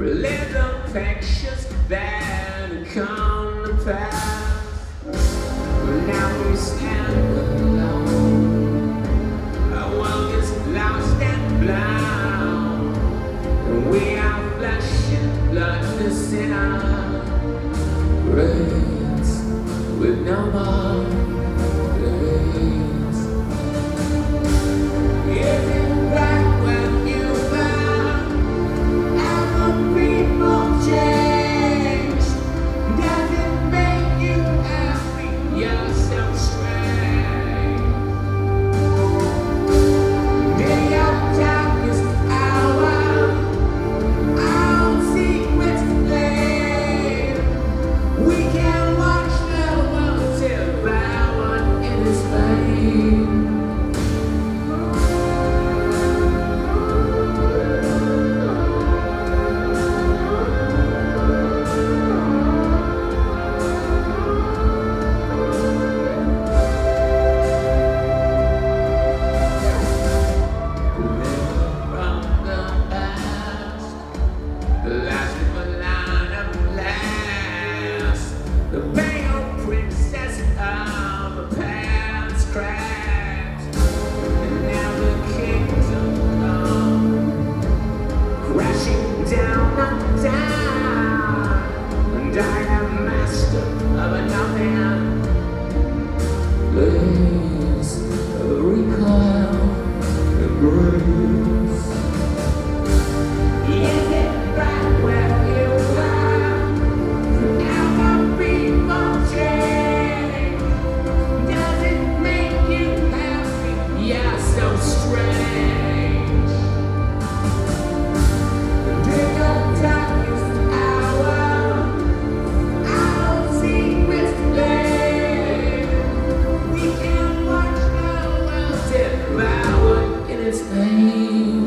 relive the pictures that come to pass. But now we stand alone. Our world is lost and blind, and we are flesh and blood, the sinner grace with no more grace. Is it right when you found our people change? Does it make you happy? You're so strange. In your darkest hour, our secrets flame. We can watch the world devour in its flame. From the past, the last of a line of last, the pale princess of the past crashed, and now the kingdom come crashing down and down, and I am master of a nothing place of recoil and grace. Is it right where you are? Our people change. Does it make you happy? Yeah, so strange. In your darkest hour, our secrets flame. We can watch the world devour in its flame.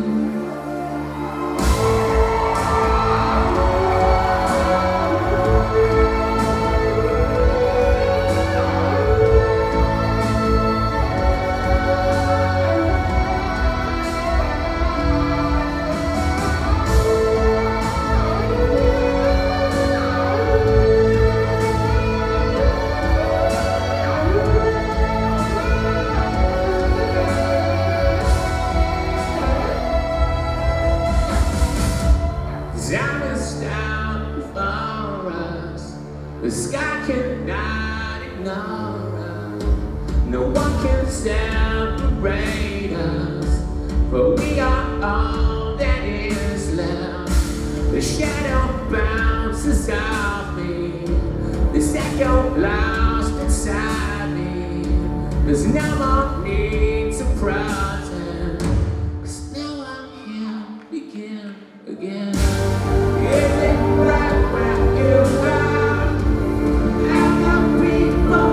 Time is down for us. The sky cannot ignore us. No one can separate us, for we are all that is left. The shadow bounces off me. This echo lost inside me. There's no more need to pretend, 'cause now I can begin again. Is it right where you are? Have the people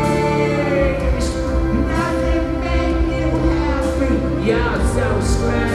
changed? Does it make you happy? You're so strange.